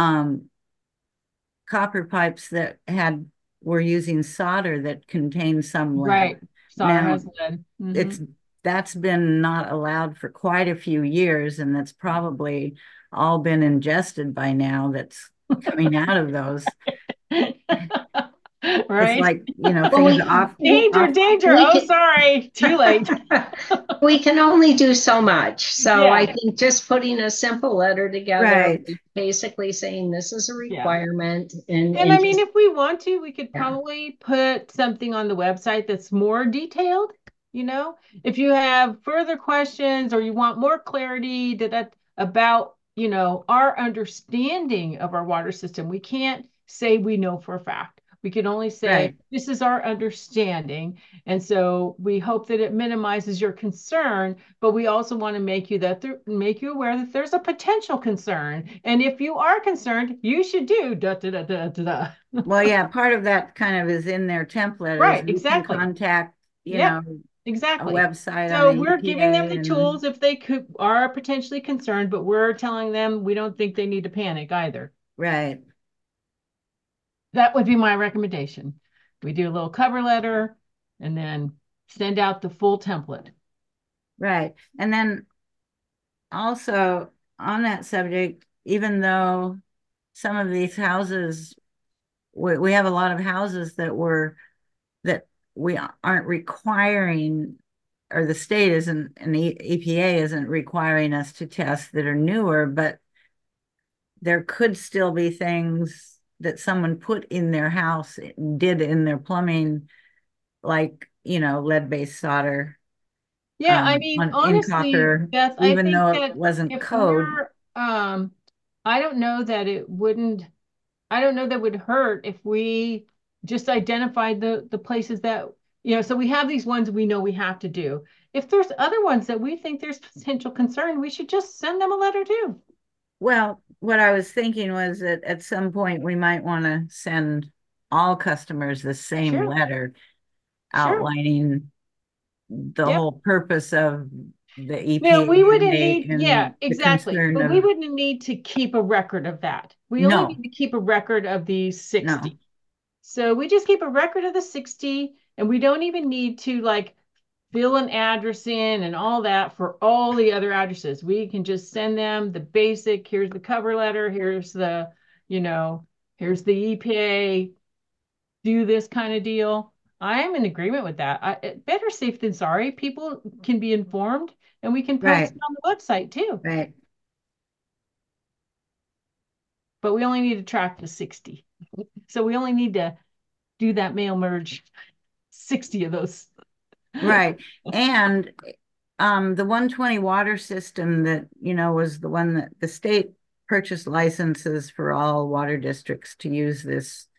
copper pipes that were using solder that contained some lead. Right. Solder has lead. Mm-hmm. That's been not allowed for quite a few years, and that's probably all been ingested by now. That's coming out of those. Right. It's like, things off. Danger. Sorry. Too late. We can only do so much. So I think just putting a simple letter together, basically saying this is a requirement. And I mean, if we want to, we could probably put something on the website that's more detailed. If you have further questions or you want more clarity about, our understanding of our water system, we can't say we know for a fact. We can only say this is our understanding. And so we hope that it minimizes your concern, but we also want to make you aware that there's a potential concern. And if you are concerned, you should do da da da da da. Well, part of that kind of is in their template. Right, exactly. Contact, exactly. a website. So we're giving them the tools if they are potentially concerned, but we're telling them we don't think they need to panic either. Right. That would be my recommendation. We do a little cover letter and then send out the full template. Right. And then also, on that subject, even though some of these houses, we have a lot of houses that we aren't requiring, or the state isn't, and the EPA isn't requiring us to test that are newer, but there could still be things that someone put in their house, did in their plumbing, like, lead-based solder. Yeah, I mean, in honestly, copper, Beth, I even think though it that wasn't if code. we're, I don't know that it wouldn't, I don't know that would hurt if we just identified the places that, so we have these ones we know we have to do. If there's other ones that we think there's potential concern, we should just send them a letter too. Well, what I was thinking was that at some point we might want to send all customers the same Sure. letter Sure. outlining the Yep. whole purpose of the EPA Now, we wouldn't mandate need, yeah, and the exactly. concern But we of, wouldn't need to keep a record of that. We No. only need to keep a record of the 60. no, So we just keep a record of the 60, and we don't even need to like fill an address in and all that for all the other addresses. We can just send them the basic, here's the cover letter, here's the, here's the EPA, do this kind of deal. I am in agreement with that. Better safe than sorry. People can be informed, and we can post Right. it on the website too. right. But we only need to track the 60. So we only need to do that mail merge 60 of those. Right. And the 120 water system that, was the one that the state purchased licenses for all water districts to use this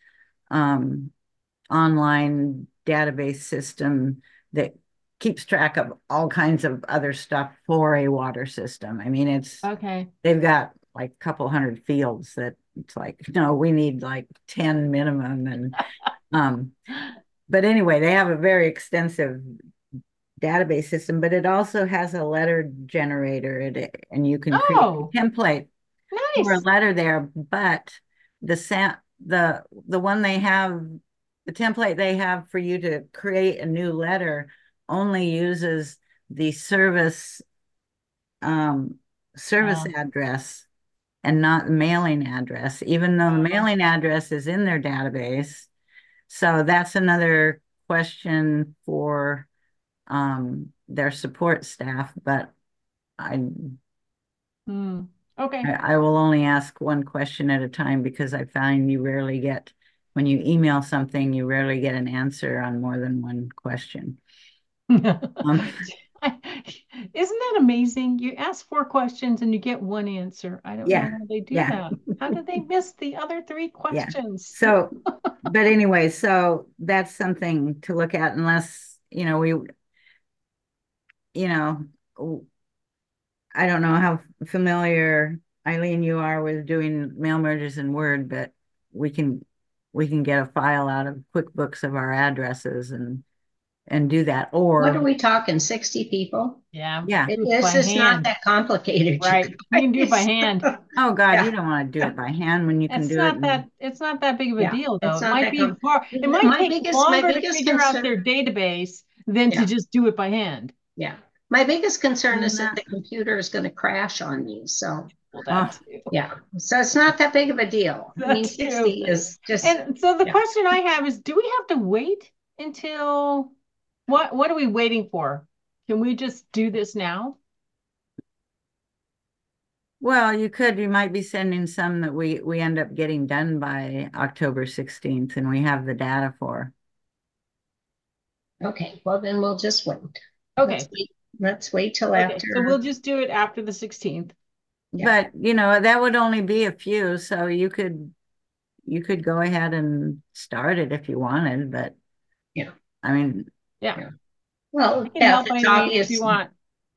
online database system that keeps track of all kinds of other stuff for a water system. I mean, Okay. they've got like a couple hundred fields that it's like, no, we need like 10 minimum. And but anyway, they have a very extensive database system, but it also has a letter generator and you can create a template for a Nice. letter there. But the one they have, the template they have for you to create a new letter only uses the service address and not the mailing address, even though the mailing address is in their database. So that's another question for their support staff, but Okay. I will only ask one question at a time because I find you rarely get, when you email something, you rarely get an answer on more than one question. Isn't that amazing? You ask 4 questions and you get one answer. I don't know how they do that. How did they miss the other 3 questions? So, but anyway, so that's something to look at unless, I don't know how familiar, Eileen, you are with doing mail merges in Word, but we can get a file out of QuickBooks of our addresses and do that. Or what are we talking? 60 people? Yeah. This is not that complicated. Right. You can do it by hand. Oh God, you don't want to do it by hand when you can do it. It's not that big of a deal though. It's It not might that be hard. It might take longer to figure out concern, their database than to just do it by hand. Yeah. My biggest concern is that the computer is going to crash on me. So, yeah. So it's not that big of a deal. I mean, 60 is just. And so the question I have is, do we have to wait until, what are we waiting for? Can we just do this now? Well, you might be sending some that we end up getting done by October 16th and we have the data for. Okay, well then we'll just wait. Okay. Let's wait till after. So we'll just do it after the 16th. But that would only be a few, so you could go ahead and start it if you wanted, but I mean, well, it's obvious if you want.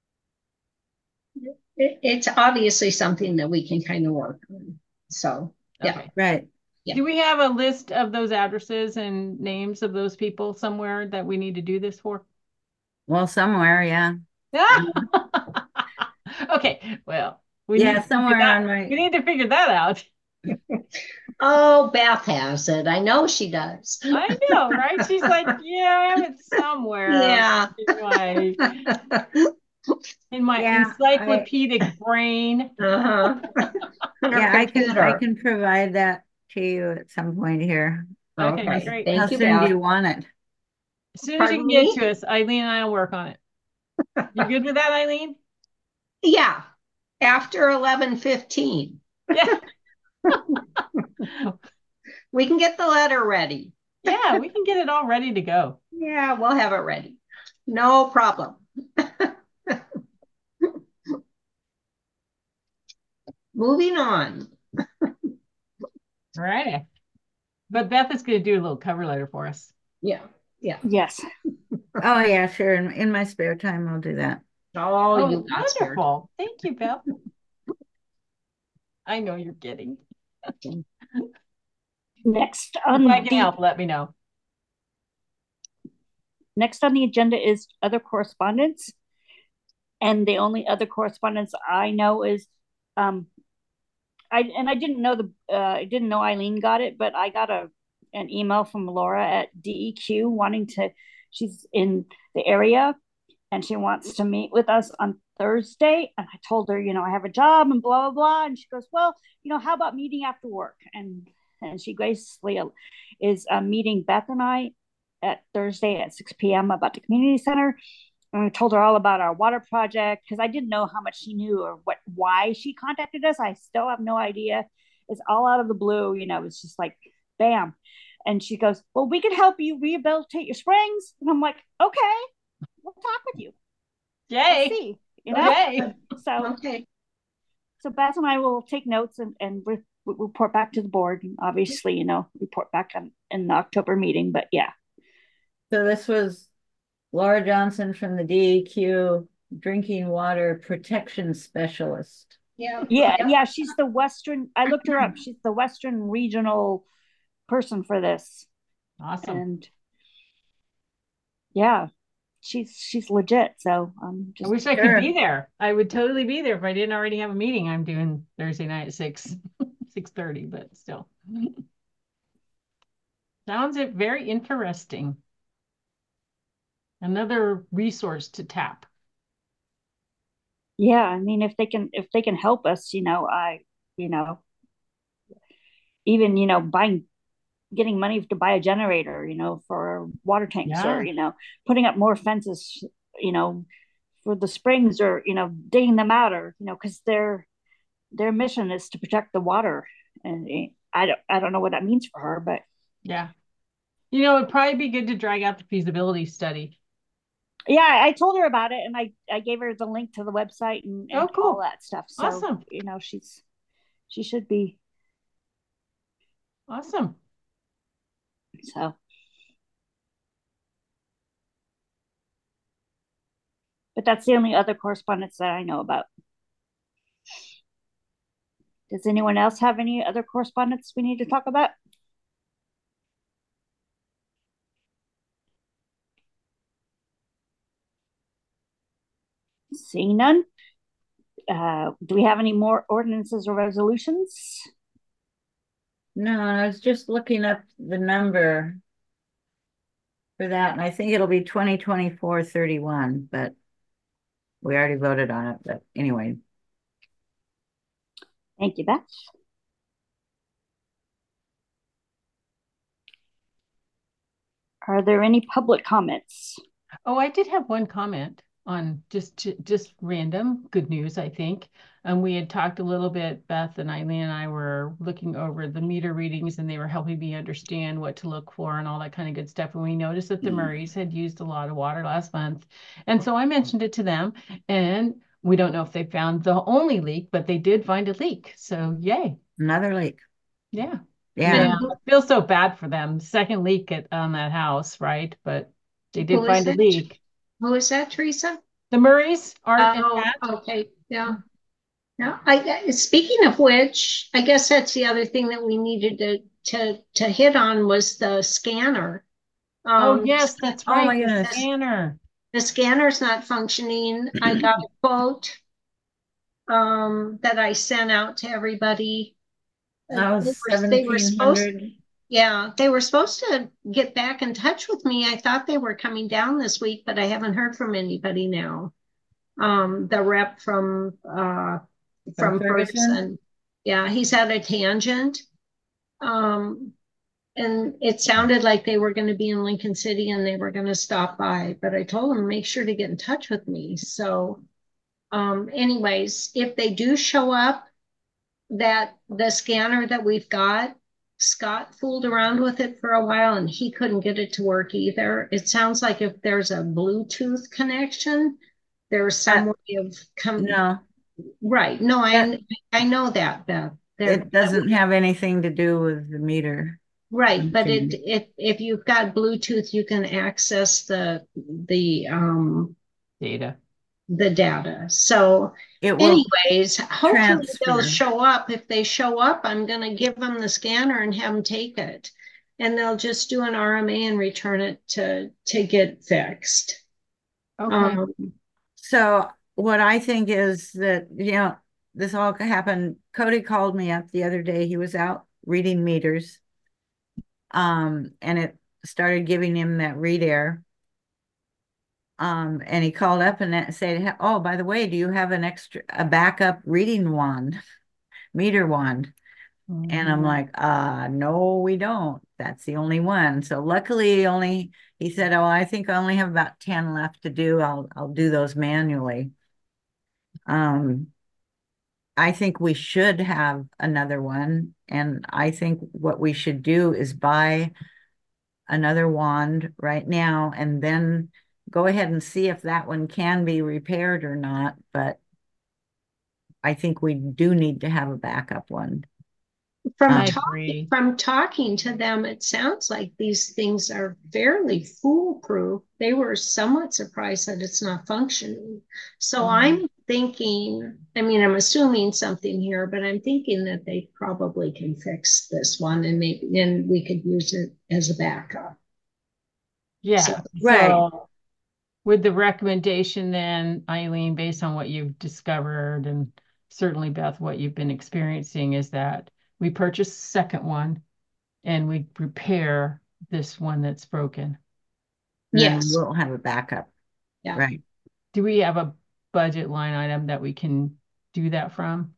It's obviously something that we can kind of work on. So right. Do we have a list of those addresses and names of those people somewhere that we need to do this for? Well, somewhere, yeah. Okay, well, we need to figure that out. Oh, Beth has it. I know she does. I know, right? She's like, yeah, I have it somewhere. Yeah. Right. in my Yeah, encyclopedic brain. Uh-huh. On our Yeah, I computer. can provide that to you at some point here. Okay, Okay, great. How thank you, soon do you Beth. want it? As soon as you Pardon can get me? to us, Eileen and I will work on it. You good with that, Eileen? Yeah, after 11:15. Yeah. We can get the letter ready. Yeah, we can get it all ready to go. Yeah, we'll have it ready. No problem. Moving on. All right. But Beth is going to do a little cover letter for us. Yeah, yeah. Yes. Oh, yeah, sure. In my spare time, I'll do that. Oh, Oh, you got scared. wonderful. Thank you, Beth. I know you're kidding. Next If on I can the help, let me know. next on the agenda is other correspondence. And the only other correspondence I know is I didn't know Eileen got it, but I got an email from Laura at DEQ wanting to, she's in the area and she wants to meet with us on Thursday. And I told her, I have a job and blah, blah, blah. And she goes, well, how about meeting after work? And she graciously is meeting Beth and I at Thursday at 6 p.m. about the community center. And we told her all about our water project because I didn't know how much she knew or why she contacted us. I still have no idea. It's all out of the blue, it's just like bam. And she goes, well, we can help you rehabilitate your springs. And I'm like, okay, we'll talk with you. Yay. We'll see, Yay. Okay. So Beth and I will take notes and report back to the board. And obviously, report back in the October meeting. But yeah. So this was Laura Johnson from the DEQ Drinking Water Protection Specialist. Yeah. She's the Western. I looked her up. She's the Western regional person for this. Awesome. And yeah, she's legit. So I wish I could be there. I would totally be there if I didn't already have a meeting I'm doing Thursday night at 6:30, but still. Sounds very interesting. Another resource to tap. Yeah, I mean, if they can help us, even getting money to buy a generator, for water tanks, or putting up more fences, for the springs, or digging them out, or because their mission is to protect the water, and I don't know what that means for her, but yeah, it'd probably be good to drag out the feasibility study. Yeah, I told her about it, and I gave her the link to the website and cool. all that stuff. So awesome. She should be awesome. So, but that's the only other correspondence that I know about. Does anyone else have any other correspondence we need to talk about? Seeing none. Do we have any more ordinances or resolutions? No, I was just looking up the number for that, and I think it'll be 2024-31, but we already voted on it. But anyway. Thank you, Beth. Are there any public comments? Oh, I did have one comment on just random good news, I think. We had talked a little bit, Beth and Eileen and I were looking over the meter readings, and they were helping me understand what to look for and all that kind of good stuff. And we noticed that the Murrays had used a lot of water last month. And so I mentioned it to them, and we don't know if they found the only leak, but they did find a leak. So yay. Another leak. Yeah. Yeah. I feel so bad for them. Second leak on that house, right? But they did find a leak. Who is that, Teresa? The Murrays are. Okay. Yeah. Yeah. Speaking of which, I guess that's the other thing that we needed to hit on was the scanner. Oh yes, that's right. Oh my goodness. The scanner. The scanner's not functioning. I got a quote that I sent out to everybody. That was $1,700. Yeah, they were supposed to get back in touch with me. I thought they were coming down this week, but I haven't heard from anybody now. the rep from Ferguson? Ferguson. Yeah, he's at a tangent. And it sounded like they were going to be in Lincoln City and they were going to stop by, but I told them make sure to get in touch with me. So, anyways, if they do show up, that the scanner that we've got, Scott fooled around with it for a while and he couldn't get it to work either. It sounds like if there's a Bluetooth connection, there's some way of No, right. No, that, I know that, Beth. it doesn't have anything to do with the meter. Right, but it if you've got Bluetooth, you can access the Data. the data. So It will anyways, hopefully they'll transfer. show up. If they show up, I'm gonna give them the scanner and have them take it. And they'll just do an RMA and return it to get fixed. Okay. So what I think is that, this all happened. Cody called me up the other day. He was out reading meters. And it started giving him that read error. And he called up and said, oh, by the way, do you have a backup reading wand, meter wand? And I'm like, no, we don't. That's the only one. So luckily he said, oh, I think I only have about 10 left to do. I'll do those manually. I think we should have another one. And I think what we should do is buy another wand right now and then go ahead and see if that one can be repaired or not. But I think we do need to have a backup one. From talking to them, it sounds like these things are fairly foolproof. They were somewhat surprised that it's not functioning. So I'm thinking, I mean, I'm assuming something here, but I'm thinking that they probably can fix this one and we could use it as a backup. Yeah. So, right. So with the recommendation then, Eileen, based on what you've discovered and certainly Beth, what you've been experiencing is that we purchase a second one and we repair this one that's broken. Yes. We'll have a backup. Yeah. Right. Do we have a budget line item that we can do that from?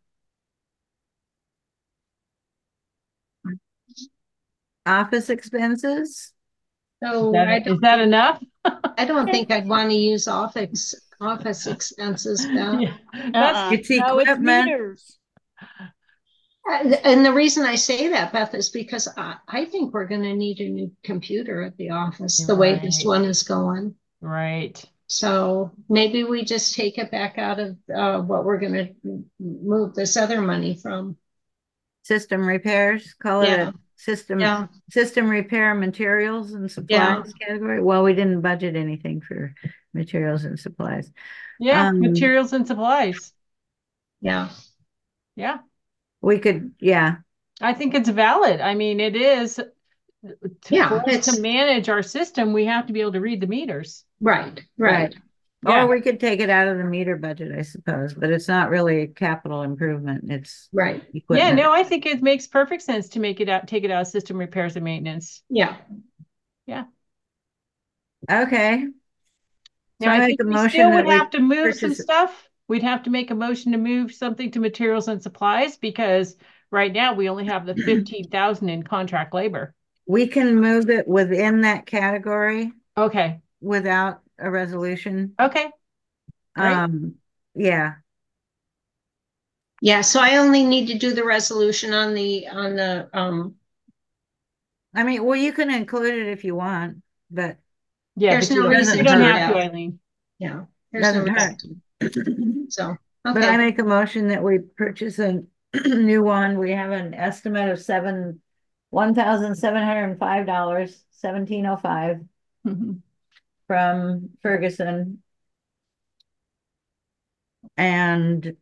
Office expenses? So is that enough? I don't think I'd want to use office expenses. Yeah. It's equipment. Meters. And the reason I say that, Beth, is because I think we're going to need a new computer at the office, the way this one is going. Right. So maybe we just take it back out of what we're going to move this other money from. System repairs, call it a system repair materials and supplies category. Well, we didn't budget anything for materials and supplies. Yeah, materials and supplies. Yeah. Yeah. We could, I think it's valid. I mean, it is to manage our system, we have to be able to read the meters. Right. Or we could take it out of the meter budget, I suppose, but it's not really a capital improvement. It's equipment. Yeah, no, I think it makes perfect sense to take it out of system repairs and maintenance. Yeah. Okay. Now, I think we still would have to move some stuff. We'd have to make a motion to move something to materials and supplies because right now we only have the 15,000 in contract labor. We can move it within that category. Okay. Without a resolution. Okay. Great. Yeah. Yeah, so I only need to do the resolution on the I mean, well, you can include it if you want, but there's no reason you don't have to, Eileen. Yeah. There's no reason. So okay. But I make a motion that we purchase a new one. We have an estimate of $1,705, $1,705 from Ferguson. And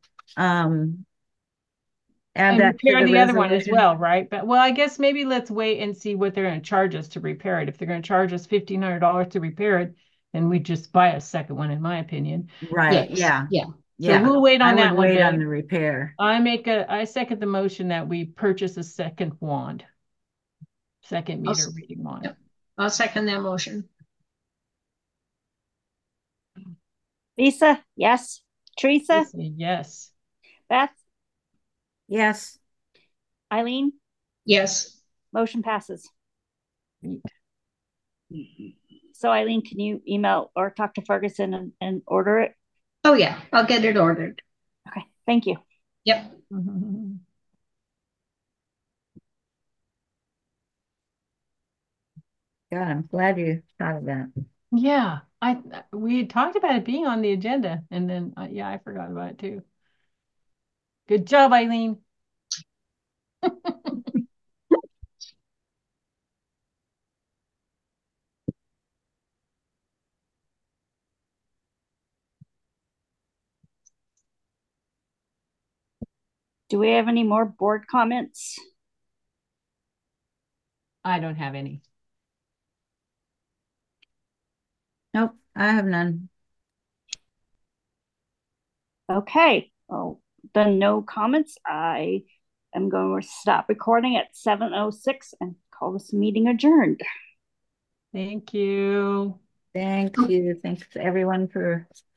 add that to the other one as well, right? But I guess maybe let's wait and see what they're going to charge us to repair it. If they're going to charge us $1,500 to repair it, then we just buy a second one, in my opinion. Right. Yes. Yeah. So we'll wait on that one. Wait on the repair. I second the motion that we purchase a second wand. Second meter reading wand. I'll second that motion. Lisa, yes. Teresa, Lisa, yes. Beth, Yes. Eileen, Yes. motion passes. Neat. So Eileen, can you email or talk to Ferguson and order it? Oh, yeah, I'll get it ordered. Okay, thank you. Yep. God, I'm glad you thought of that. Yeah, we talked about it being on the agenda, and then yeah, I forgot about it too. Good job, Eileen. Do we have any more board comments? I don't have any. Nope, I have none. Okay, well, then no comments. I am going to stop recording at 7:06 and call this meeting adjourned. Thank you. Thank you. Thanks to everyone for